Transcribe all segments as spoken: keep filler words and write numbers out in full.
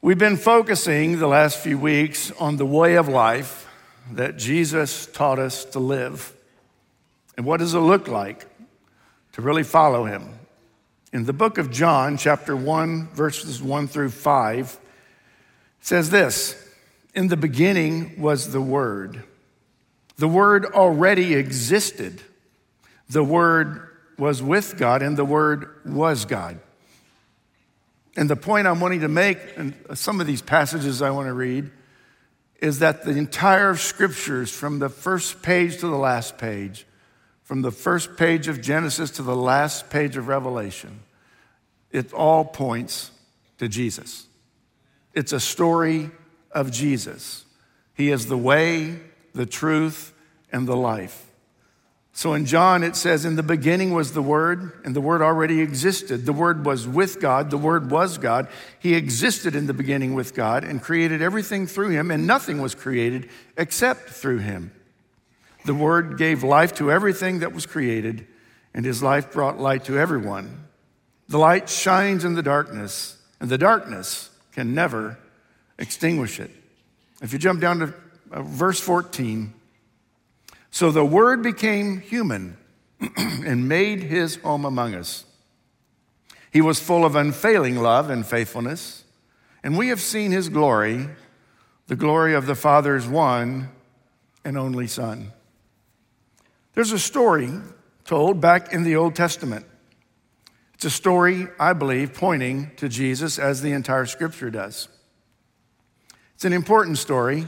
We've been focusing the last few weeks on the way of life that Jesus taught us to live. And what does it look like to really follow him? In the book of John, chapter one, verses one through five, it says this: "In the beginning was the Word. The Word already existed. The Word was with God, and the Word was God." And the point I'm wanting to make, and some of these passages I want to read, is that the entire scriptures, from the first page to the last page, from the first page of Genesis to the last page of Revelation, it all points to Jesus. It's a story of Jesus. He is the way, the truth, and the life. So in John, it says, "In the beginning was the Word, and the Word already existed. The Word was with God. The Word was God. He existed in the beginning with God and created everything through him, and nothing was created except through him. The Word gave life to everything that was created, and his life brought light to everyone. The light shines in the darkness, and the darkness can never extinguish it." If you jump down to uh, verse fourteen, "So the Word became human and made his home among us. He was full of unfailing love and faithfulness, and we have seen his glory, the glory of the Father's one and only Son." There's a story told back in the Old Testament. It's a story, I believe, pointing to Jesus, as the entire scripture does. It's an important story.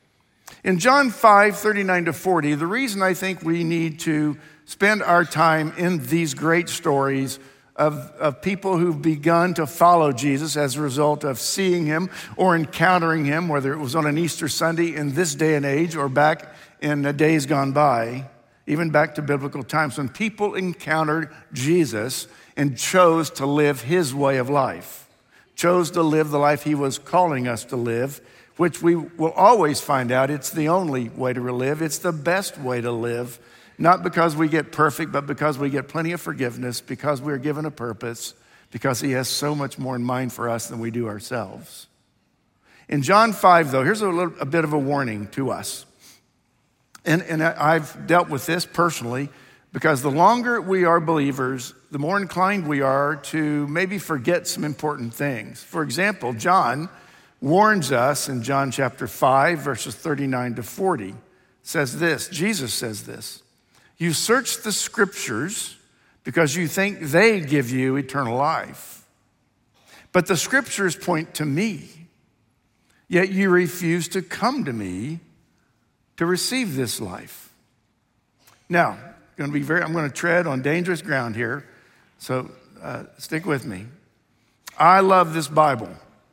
In John five, thirty-nine to forty, the reason I think we need to spend our time in these great stories of, of people who've begun to follow Jesus as a result of seeing him or encountering him, whether it was on an Easter Sunday in this day and age or back in the days gone by, even back to biblical times, when people encountered Jesus and chose to live his way of life, chose to live the life he was calling us to live, which we will always find out it's the only way to live. It's the best way to live, not because we get perfect, but because we get plenty of forgiveness, because we're given a purpose, because he has so much more in mind for us than we do ourselves. In John five, though, here's a, little, a bit of a warning to us. And, and I've dealt with this personally, because the longer we are believers, the more inclined we are to maybe forget some important things. For example, John warns us in John chapter five, verses thirty-nine to forty, says this, Jesus says this: "You search the scriptures because you think they give you eternal life. But the scriptures point to me, yet you refuse to come to me to receive this life." Now, going to be very, I'm going to tread on dangerous ground here, so uh, stick with me. I love this Bible.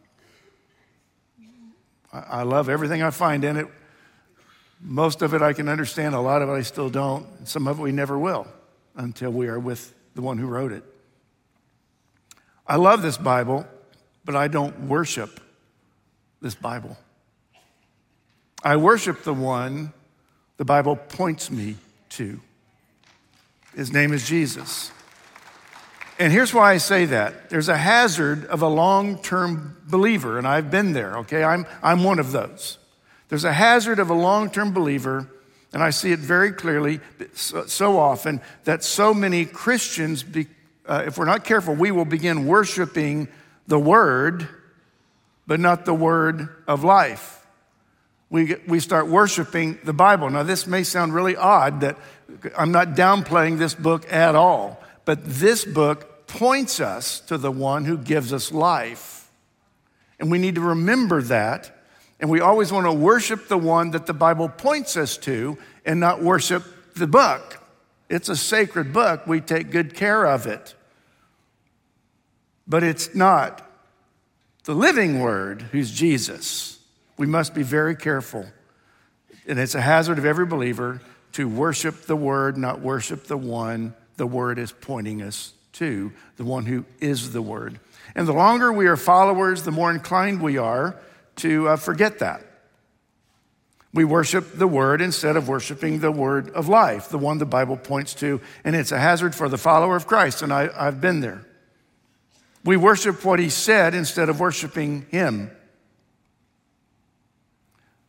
I love everything I find in it. Most of it I can understand, a lot of it I still don't. Some of it we never will until we are with the one who wrote it. I love this Bible, but I don't worship this Bible. I worship the one the Bible points me to. His name is Jesus. And here's why I say that. There's a hazard of a long-term believer, and I've been there, okay? I'm, I'm one of those. There's a hazard of a long-term believer, and I see it very clearly so, so often, that so many Christians, be, uh, if we're not careful, we will begin worshiping the Word, but not the Word of life. We, we start worshiping the Bible. Now, this may sound really odd that I'm not downplaying this book at all, but this book points us to the one who gives us life. And we need to remember that. And we always want to worship the one that the Bible points us to and not worship the book. It's a sacred book. We take good care of it. But it's not the living Word, who's Jesus. We must be very careful. And it's a hazard of every believer to worship the Word, not worship the one the Word is pointing us to, the one who is the Word. And the longer we are followers, the more inclined we are to uh, forget that. We worship the Word instead of worshiping the Word of life, the one the Bible points to, and it's a hazard for the follower of Christ, and I, I've been there. We worship what he said instead of worshiping him.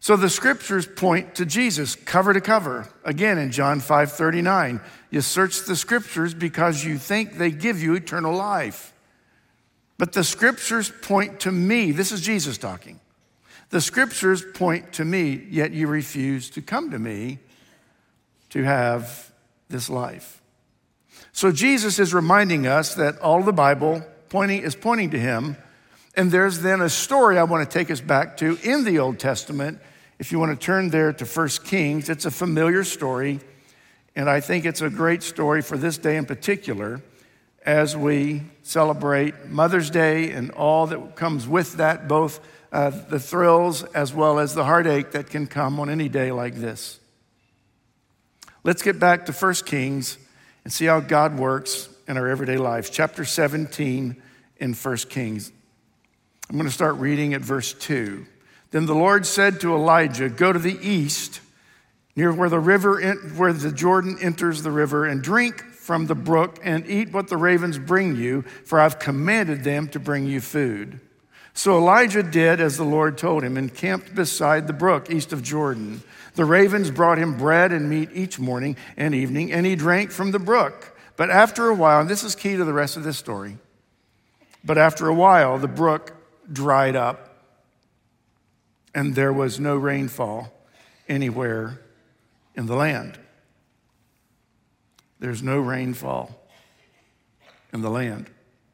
So the scriptures point to Jesus cover to cover. Again, in John five thirty-nine, you search the scriptures because you think they give you eternal life. But the scriptures point to me. This is Jesus talking. The scriptures point to me, yet you refuse to come to me to have this life. So Jesus is reminding us that all the Bible pointing is pointing to him. And there's then a story I want to take us back to in the Old Testament. If you want to turn there to First Kings, it's a familiar story, and I think it's a great story for this day in particular as we celebrate Mother's Day and all that comes with that, both uh, the thrills as well as the heartache that can come on any day like this. Let's get back to First Kings and see how God works in our everyday lives. Chapter seventeen in First Kings. I'm going to start reading at verse two. Then the Lord said to Elijah, go to the east, near where the river, where the Jordan enters the river, and drink from the brook and eat what the ravens bring you, for I've commanded them to bring you food. So Elijah did as the Lord told him and camped beside the brook east of Jordan. The ravens brought him bread and meat each morning and evening, and he drank from the brook. But after a while, and this is key to the rest of this story, but after a while, the brook dried up, and there was no rainfall anywhere in the land. There's no rainfall in the land.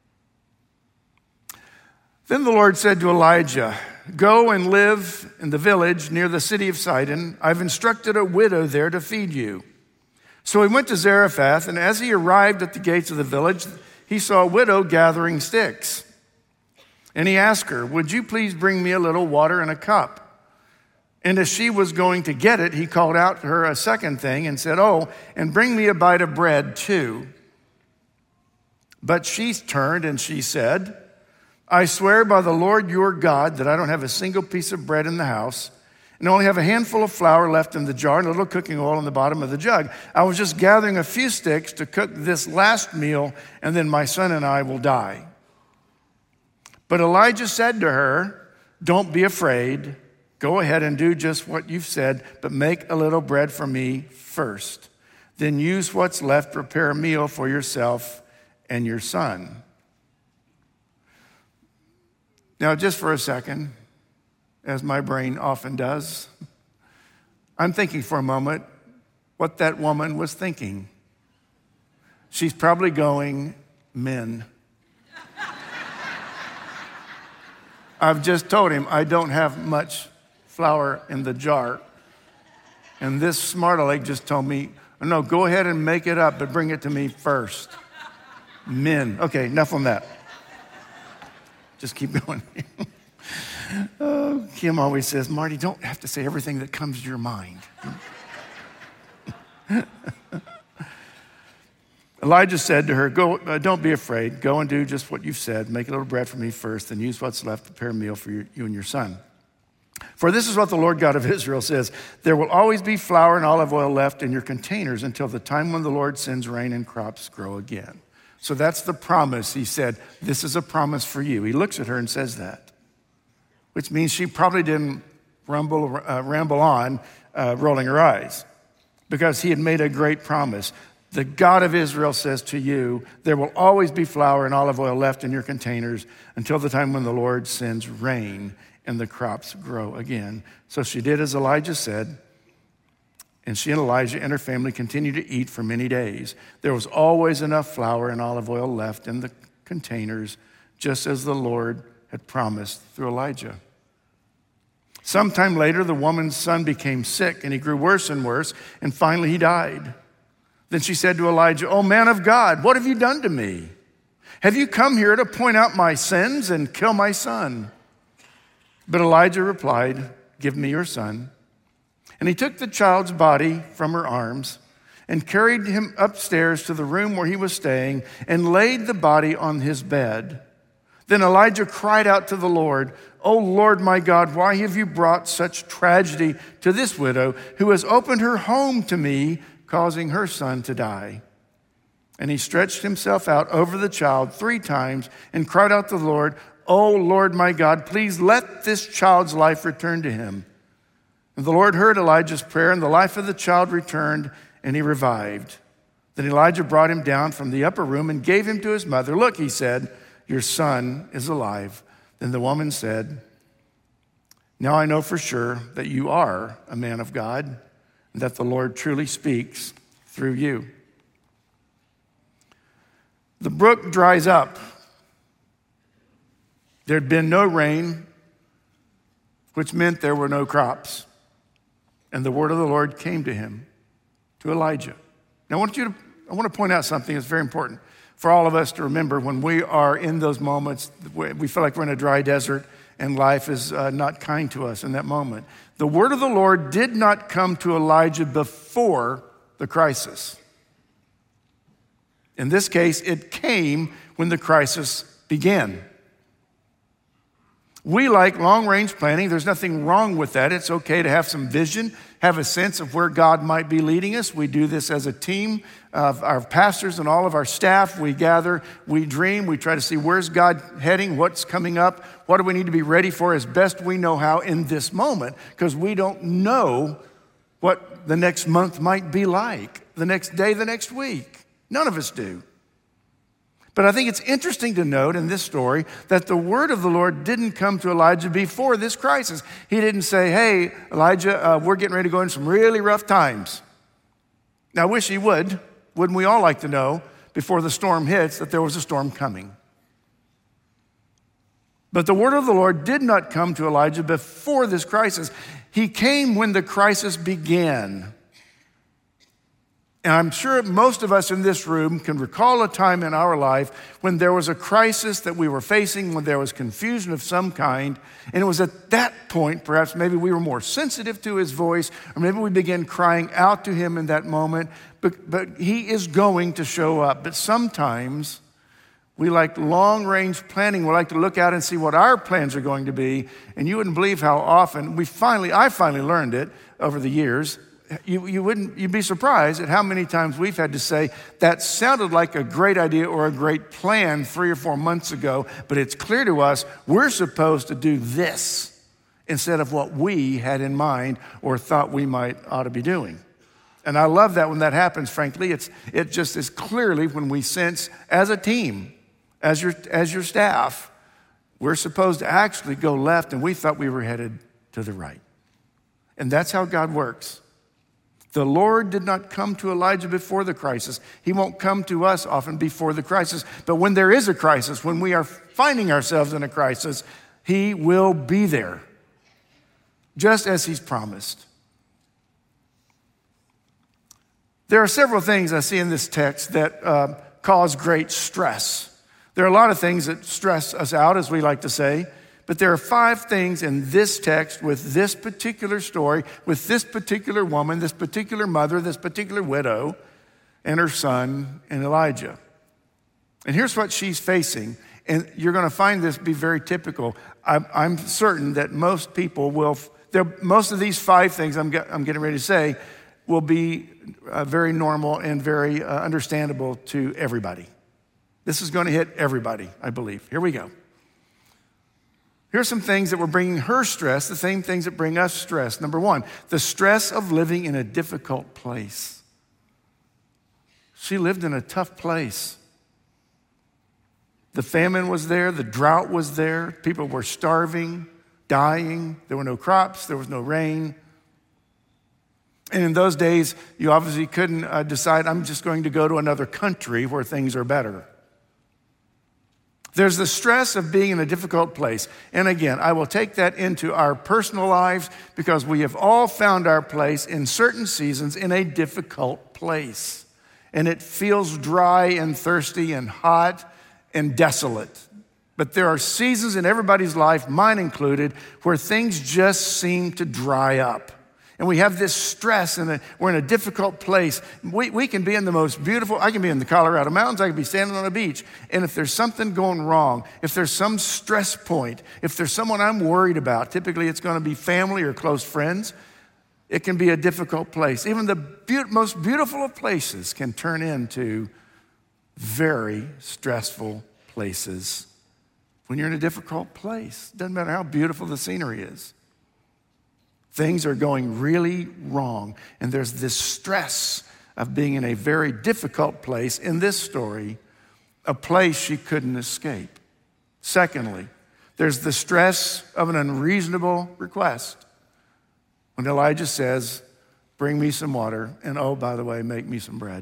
Then the Lord said to Elijah, go and live in the village near the city of Sidon. I've instructed a widow there to feed you. So he went to Zarephath, and as he arrived at the gates of the village, he saw a widow gathering sticks. And he asked her, would you please bring me a little water in a cup? And as she was going to get it, he called out to her a second thing and said, oh, and bring me a bite of bread too. But she turned and she said, I swear by the Lord your God that I don't have a single piece of bread in the house and only have a handful of flour left in the jar and a little cooking oil in the bottom of the jug. I was just gathering a few sticks to cook this last meal, and then my son and I will die. But Elijah said to her, don't be afraid. Go ahead and do just what you've said, but make a little bread for me first. Then use what's left, prepare a meal for yourself and your son. Now, just for a second, as my brain often does, I'm thinking for a moment what that woman was thinking. She's probably going, men. I've just told him I don't have much flour in the jar. And this smart aleck just told me, no, go ahead and make it up, but bring it to me first. Men. Okay, enough on that. Just keep going. Oh, Kim always says, Marty, don't have to say everything that comes to your mind. Elijah said to her, "Go, uh, don't be afraid. Go and do just what you've said. Make a little bread for me first, then use what's left to prepare a meal for your, you and your son. For this is what the Lord God of Israel says, there will always be flour and olive oil left in your containers until the time when the Lord sends rain and crops grow again." So that's the promise. He said, this is a promise for you. He looks at her and says that, which means she probably didn't rumble, uh, ramble on, uh, rolling her eyes, because he had made a great promise. The God of Israel says to you, there will always be flour and olive oil left in your containers until the time when the Lord sends rain and the crops grow again. So she did as Elijah said, and she and Elijah and her family continued to eat for many days. There was always enough flour and olive oil left in the containers, just as the Lord had promised through Elijah. Sometime later, the woman's son became sick, and he grew worse and worse, and finally he died. Then she said to Elijah, "Oh, man of God, what have you done to me? Have you come here to point out my sins and kill my son?" But Elijah replied, "Give me your son." And he took the child's body from her arms and carried him upstairs to the room where he was staying and laid the body on his bed. Then Elijah cried out to the Lord, "Oh Lord my God, why have you brought such tragedy to this widow who has opened her home to me, causing her son to die?" And he stretched himself out over the child three times and cried out to the Lord, "Oh Lord my God, please let this child's life return to him." And the Lord heard Elijah's prayer, and the life of the child returned, and he revived. Then Elijah brought him down from the upper room and gave him to his mother. Look, he said, your son is alive. Then the woman said, now I know for sure that you are a man of God, and that the Lord truly speaks through you. The brook dries up. There had been no rain, which meant there were no crops. And the word of the Lord came to him, to Elijah. Now I want you to, I want to point out something that's very important for all of us to remember when we are in those moments, we feel like we're in a dry desert and life is uh, not kind to us in that moment. The word of the Lord did not come to Elijah before the crisis. In this case, it came when the crisis began. We like long-range planning. There's nothing wrong with that. It's okay to have some vision, have a sense of where God might be leading us. We do this as a team of our pastors and all of our staff. We gather, we dream, we try to see where's God heading, what's coming up, what do we need to be ready for as best we know how in this moment, because we don't know what the next month might be like, the next day, the next week. None of us do. But I think it's interesting to note in this story that the word of the Lord didn't come to Elijah before this crisis. He didn't say, hey, Elijah, uh, we're getting ready to go into some really rough times. Now, I wish he would. Wouldn't we all like to know before the storm hits that there was a storm coming? But the word of the Lord did not come to Elijah before this crisis. He came when the crisis began. And I'm sure most of us in this room can recall a time in our life when there was a crisis that we were facing, when there was confusion of some kind. And it was at that point, perhaps maybe we were more sensitive to his voice, or maybe we began crying out to him in that moment. But, but he is going to show up. But sometimes we like long-range planning. We like to look out and see what our plans are going to be. And you wouldn't believe how often we finally, I finally learned it over the years. You, you wouldn't, you'd be surprised at how many times we've had to say, that sounded like a great idea or a great plan three or four months ago, but it's clear to us we're supposed to do this instead of what we had in mind or thought we might ought to be doing. And I love that when that happens, frankly. It's, it just is clearly when we sense as a team, as your, as your staff, we're supposed to actually go left and we thought we were headed to the right. And that's how God works. The Lord did not come to Elijah before the crisis. He won't come to us often before the crisis. But when there is a crisis, when we are finding ourselves in a crisis, he will be there, just as he's promised. There are several things I see in this text that uh, cause great stress. There are a lot of things that stress us out, as we like to say. But there are five things in this text with this particular story, with this particular woman, this particular mother, this particular widow, and her son, and Elijah. And here's what she's facing. And you're going to find this be very typical. I'm, I'm certain that most people will, most of these five things I'm, get, I'm getting ready to say will be uh, very normal and very uh, understandable to everybody. This is going to hit everybody, I believe. Here we go. Here's some things that were bringing her stress, the same things that bring us stress. Number one, the stress of living in a difficult place. She lived in a tough place. The famine was there, the drought was there, people were starving, dying, there were no crops, there was no rain. And in those days, you obviously couldn't uh, decide, I'm just going to go to another country where things are better. There's the stress of being in a difficult place. And again, I will take that into our personal lives because we have all found our place in certain seasons in a difficult place. And it feels dry and thirsty and hot and desolate. But there are seasons in everybody's life, mine included, where things just seem to dry up. And we have this stress, and we're in a difficult place. We, we can be in the most beautiful, I can be in the Colorado mountains, I can be standing on a beach. And if there's something going wrong, if there's some stress point, if there's someone I'm worried about, typically it's going to be family or close friends, it can be a difficult place. Even the be- most beautiful of places can turn into very stressful places when you're in a difficult place. Doesn't matter how beautiful the scenery is. Things are going really wrong. And there's this stress of being in a very difficult place in this story, a place she couldn't escape. Secondly, there's the stress of an unreasonable request. When Elijah says, bring me some water, and oh, by the way, make me some bread.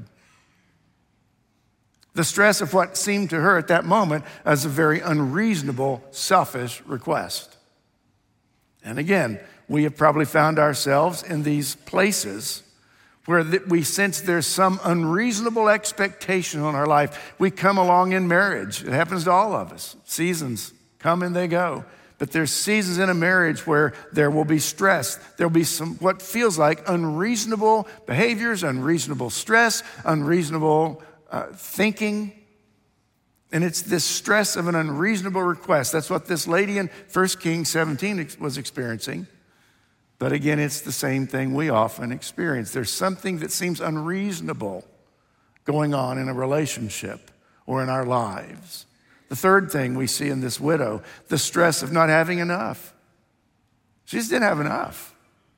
The stress of what seemed to her at that moment as a very unreasonable, selfish request. And again, we have probably found ourselves in these places where we sense there's some unreasonable expectation on our life. We come along in marriage. It happens to all of us. Seasons come and they go. But there's seasons in a marriage where there will be stress. There'll be some what feels like unreasonable behaviors, unreasonable stress, unreasonable uh, thinking. And it's this stress of an unreasonable request. That's what this lady in First Kings seventeen was experiencing. But again, it's the same thing we often experience. There's something that seems unreasonable going on in a relationship or in our lives. The third thing we see in this widow, the stress of not having enough. She just didn't have enough.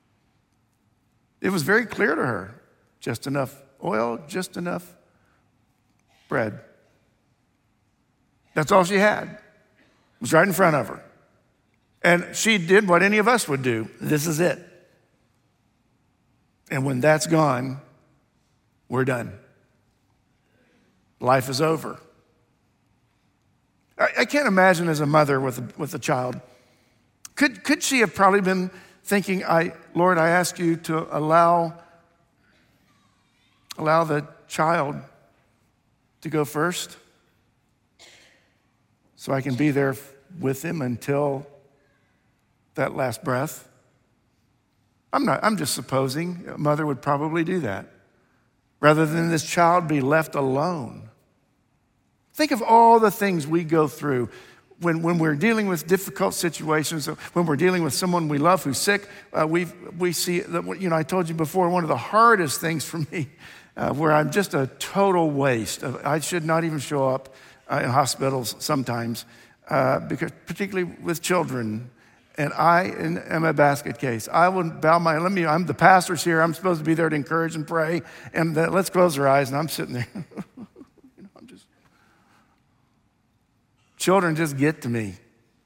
It was very clear to her, just enough oil, just enough bread. That's all she had. It was right in front of her. And she did what any of us would do. This is it. And when that's gone, we're done. Life is over. I, I can't imagine as a mother with a, with a child, could, could she have probably been thinking, I, Lord, I ask you to allow, allow the child to go first so I can be there with him until that last breath? I'm not, I'm just supposing a mother would probably do that rather than this child be left alone. Think of all the things we go through when, when we're dealing with difficult situations, when we're dealing with someone we love who's sick. Uh, we we see that, you know, I told you before, one of the hardest things for me uh, where I'm just a total waste of, I should not even show up uh, in hospitals sometimes, uh, because particularly with children. And I am a basket case. I would bow my, let me, I'm the pastor's here. I'm supposed to be there to encourage and pray. And uh, let's close our eyes. And I'm sitting there. you know, I'm just, children just get to me.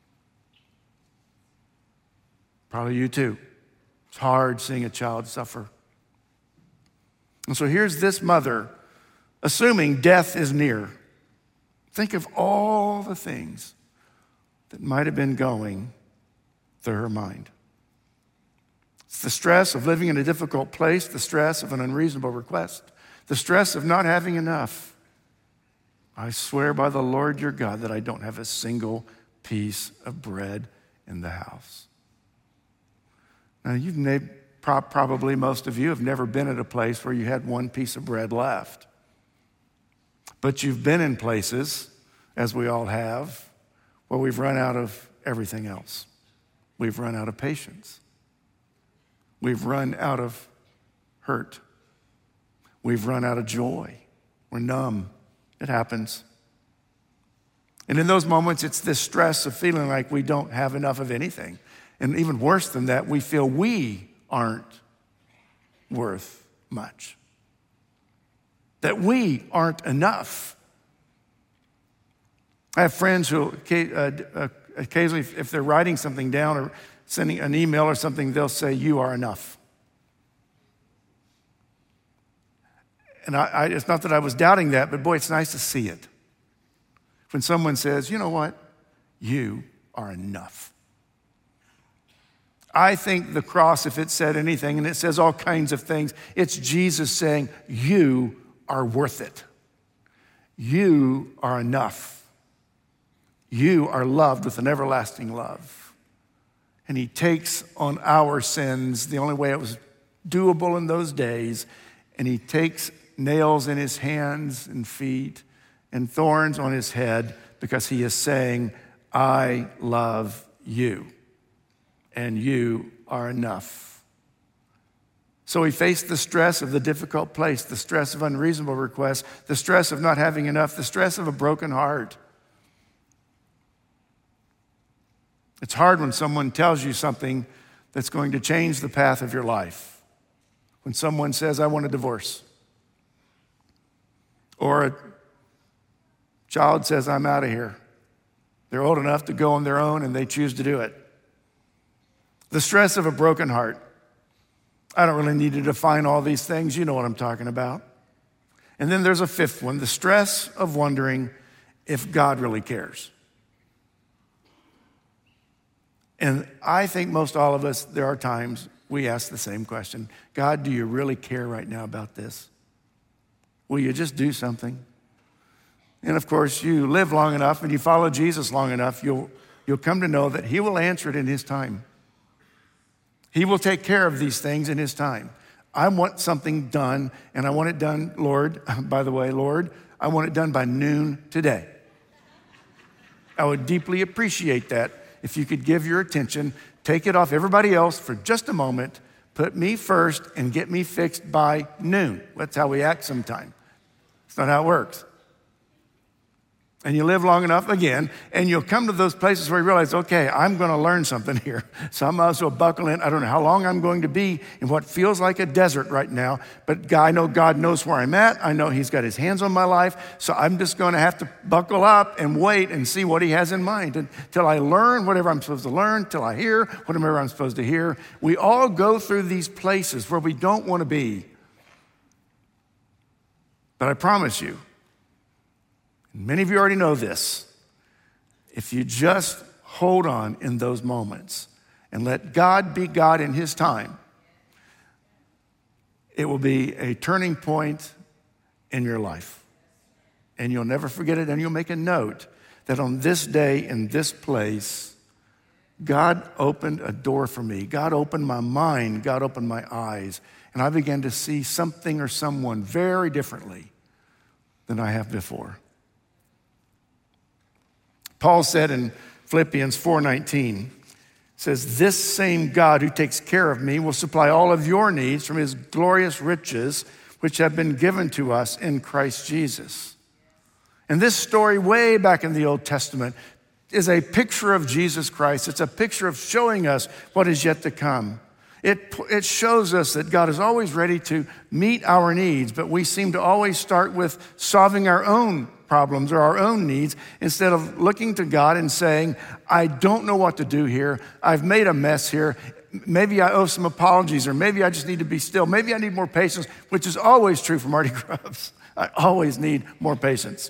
Probably you too. It's hard seeing a child suffer. And so here's this mother, assuming death is near. Think of all the things that might have been going through her mind. It's the stress of living in a difficult place, the stress of an unreasonable request, the stress of not having enough. I swear by the Lord your God that I don't have a single piece of bread in the house. Now, you've made, probably most of you have never been at a place where you had one piece of bread left. But you've been in places, as we all have, where we've run out of everything else. We've run out of patience. We've run out of hurt. We've run out of joy. We're numb. It happens. And in those moments, it's this stress of feeling like we don't have enough of anything. And even worse than that, we feel we aren't worth much. That we aren't enough. I have friends who uh, uh, occasionally, if they're writing something down or sending an email or something, they'll say, you are enough. And I, I, it's not that I was doubting that, but boy, it's nice to see it. When someone says, you know what? You are enough. I think the cross, if it said anything, and it says all kinds of things, it's Jesus saying, you are worth it. You are enough. You are loved with an everlasting love. And he takes on our sins, the only way it was doable in those days, and he takes nails in his hands and feet and thorns on his head because he is saying, I love you, and you are enough. So he faced the stress of the difficult place, the stress of unreasonable requests, the stress of not having enough, the stress of a broken heart. It's hard when someone tells you something that's going to change the path of your life. When someone says, I want a divorce, or a child says, I'm out of here. They're old enough to go on their own and they choose to do it. The stress of a broken heart. I don't really need to define all these things. You know what I'm talking about. And then there's a fifth one, the stress of wondering if God really cares. And I think most all of us, there are times we ask the same question. God, do you really care right now about this? Will you just do something? And of course, you live long enough and you follow Jesus long enough, you'll, you'll come to know that he will answer it in his time. He will take care of these things in his time. I want something done, and I want it done, Lord, by the way, Lord, I want it done by noon today. I would deeply appreciate that if you could give your attention, take it off everybody else for just a moment, put me first, and get me fixed by noon. That's how we act sometimes. It's not how it works. And you live long enough again, and you'll come to those places where you realize, okay, I'm going to learn something here. So I might as well buckle in. I don't know how long I'm going to be in what feels like a desert right now, but I know God knows where I'm at. I know he's got his hands on my life. So I'm just going to have to buckle up and wait and see what he has in mind until I learn whatever I'm supposed to learn, till I hear whatever I'm supposed to hear. We all go through these places where we don't want to be. But I promise you, many of you already know this. If you just hold on in those moments and let God be God in his time, it will be a turning point in your life. And you'll never forget it, and you'll make a note that on this day, in this place, God opened a door for me. God opened my mind. God opened my eyes. And I began to see something or someone very differently than I have before. Paul said in Philippians four nineteen, says, this same God who takes care of me will supply all of your needs from his glorious riches, which have been given to us in Christ Jesus. And this story way back in the Old Testament is a picture of Jesus Christ. It's a picture of showing us what is yet to come. It, it shows us that God is always ready to meet our needs, but we seem to always start with solving our own problems or our own needs instead of looking to God and saying, I don't know what to do here. I've made a mess here. Maybe I owe some apologies, or maybe I just need to be still. Maybe I need more patience, which is always true for Marty Grubbs. I always need more patience.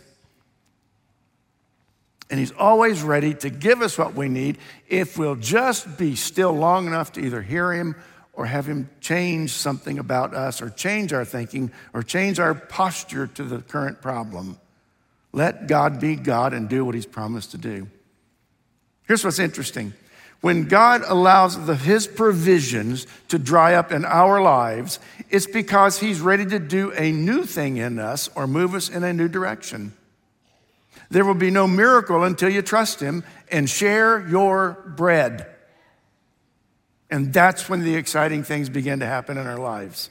And he's always ready to give us what we need if we'll just be still long enough to either hear him or have him change something about us, or change our thinking, or change our posture to the current problem. Let God be God and do what he's promised to do. Here's what's interesting. When God allows the, his provisions to dry up in our lives, it's because he's ready to do a new thing in us or move us in a new direction. There will be no miracle until you trust him and share your bread. And that's when the exciting things begin to happen in our lives.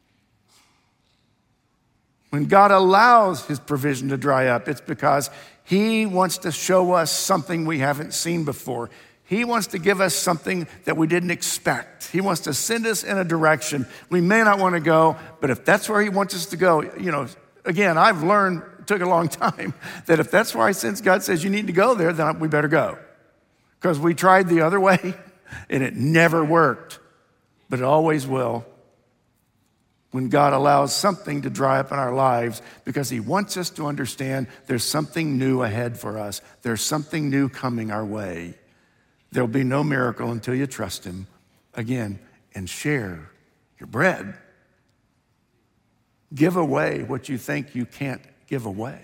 When God allows his provision to dry up, it's because he wants to show us something we haven't seen before. He wants to give us something that we didn't expect. He wants to send us in a direction we may not want to go, but if that's where he wants us to go, you know, again, I've learned, it took a long time, that if that's where I sense God says you need to go there, then we better go. Because we tried the other way and it never worked, but it always will. When God allows something to dry up in our lives because he wants us to understand there's something new ahead for us. There's something new coming our way. There'll be no miracle until you trust him again and share your bread. Give away what you think you can't give away.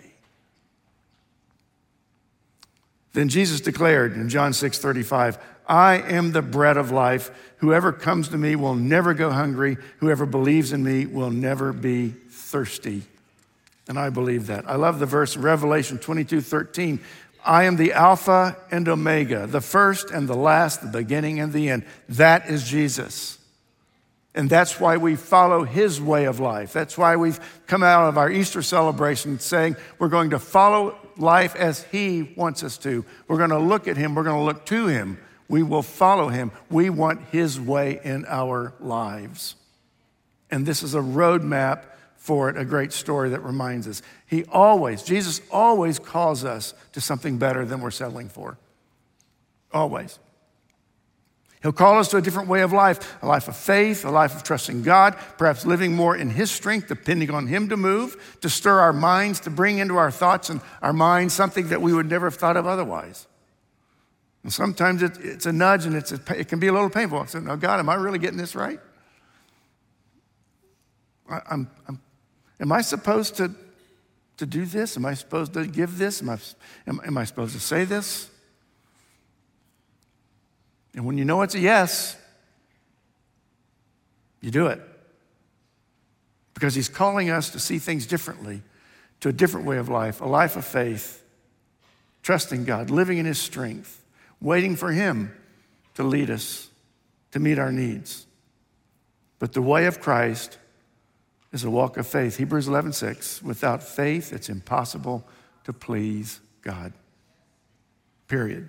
Then Jesus declared in John six thirty-five, I am the bread of life. Whoever comes to me will never go hungry. Whoever believes in me will never be thirsty. And I believe that. I love the verse in Revelation twenty-two thirteen. I am the Alpha and Omega, the first and the last, the beginning and the end. That is Jesus. And that's why we follow his way of life. That's why we've come out of our Easter celebration saying we're going to follow life as he wants us to. We're going to look at him. We're going to look to him. We will follow him. We want his way in our lives. And this is a roadmap for it, a great story that reminds us. He always, Jesus always calls us to something better than we're settling for. Always. He'll call us to a different way of life, a life of faith, a life of trusting God, perhaps living more in his strength, depending on him to move, to stir our minds, to bring into our thoughts and our minds something that we would never have thought of otherwise. And sometimes it, it's a nudge and it's a, it can be a little painful. I said, no, God, am I really getting this right? I, I'm, I'm Am I supposed to, to do this? Am I supposed to give this? Am I, am, am I supposed to say this? And when you know it's a yes, you do it. Because he's calling us to see things differently, to a different way of life, a life of faith, trusting God, living in his strength, waiting for him to lead us, to meet our needs. But the way of Christ is a walk of faith. Hebrews eleven six, without faith, it's impossible to please God. Period.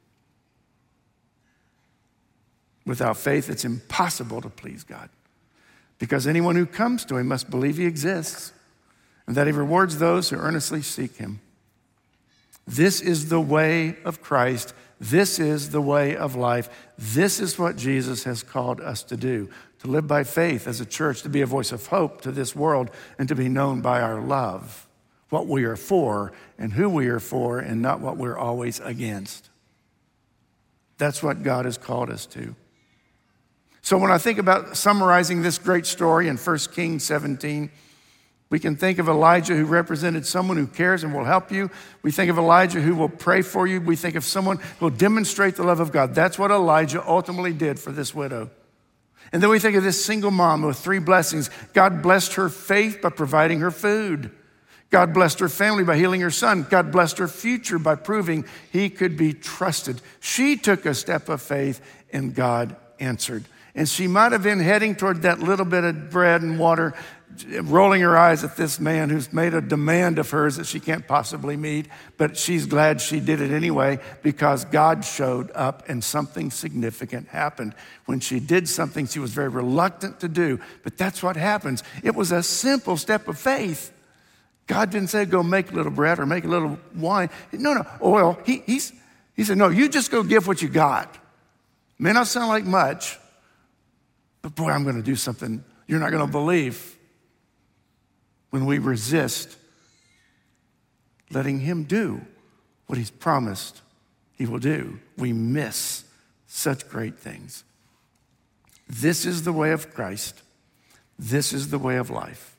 Without faith, it's impossible to please God. Because anyone who comes to him must believe he exists and that he rewards those who earnestly seek him. This is the way of Christ. This is the way of life. This is what Jesus has called us to do, to live by faith as a church, to be a voice of hope to this world, and to be known by our love, what we are for and who we are for, and not what we're always against. That's what God has called us to. So when I think about summarizing this great story in First Kings seventeen, we can think of Elijah, who represented someone who cares and will help you. We think of Elijah, who will pray for you. We think of someone who will demonstrate the love of God. That's what Elijah ultimately did for this widow. And then we think of this single mom with three blessings. God blessed her faith by providing her food. God blessed her family by healing her son. God blessed her future by proving he could be trusted. She took a step of faith and God answered. And she might have been heading toward that little bit of bread and water, rolling her eyes at this man who's made a demand of hers that she can't possibly meet, but she's glad she did it anyway because God showed up and something significant happened. When she did something she was very reluctant to do, but that's what happens. It was a simple step of faith. God didn't say, go make a little bread or make a little wine. No, no, oil. He, he's, he said, no, you just go give what you got. May not sound like much, but boy, I'm going to do something you're not going to believe. When we resist letting him do what he's promised he will do, we miss such great things. This is the way of Christ. This is the way of life.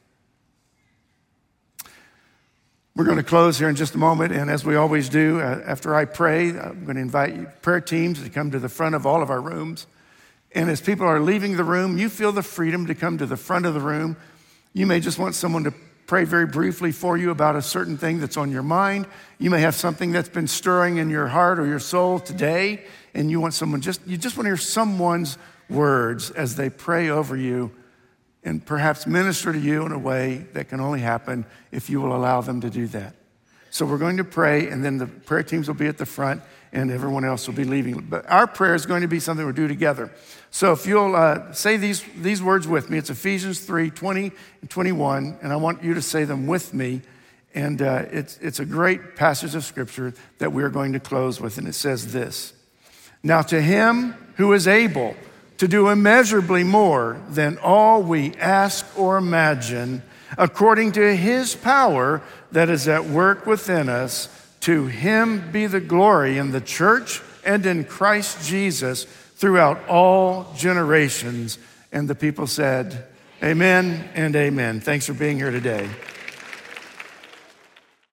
We're going to close here in just a moment, and as we always do, uh, after I pray, I'm going to invite you, prayer teams to come to the front of all of our rooms. And as people are leaving the room, you feel the freedom to come to the front of the room. You may just want someone to pray very briefly for you about a certain thing that's on your mind. You may have something that's been stirring in your heart or your soul today, and you want someone just, you just want to hear someone's words as they pray over you and perhaps minister to you in a way that can only happen if you will allow them to do that. So we're going to pray, and then the prayer teams will be at the front, and everyone else will be leaving. But our prayer is going to be something we'll do together. So if you'll uh, say these, these words with me, it's Ephesians three, twenty and twenty-one, and I want you to say them with me. And uh, it's, it's a great passage of Scripture that we're going to close with, and it says this. Now to him who is able to do immeasurably more than all we ask or imagine, according to his power that is at work within us, to him be the glory in the church and in Christ Jesus throughout all generations. And the people said, amen and amen. Thanks for being here today.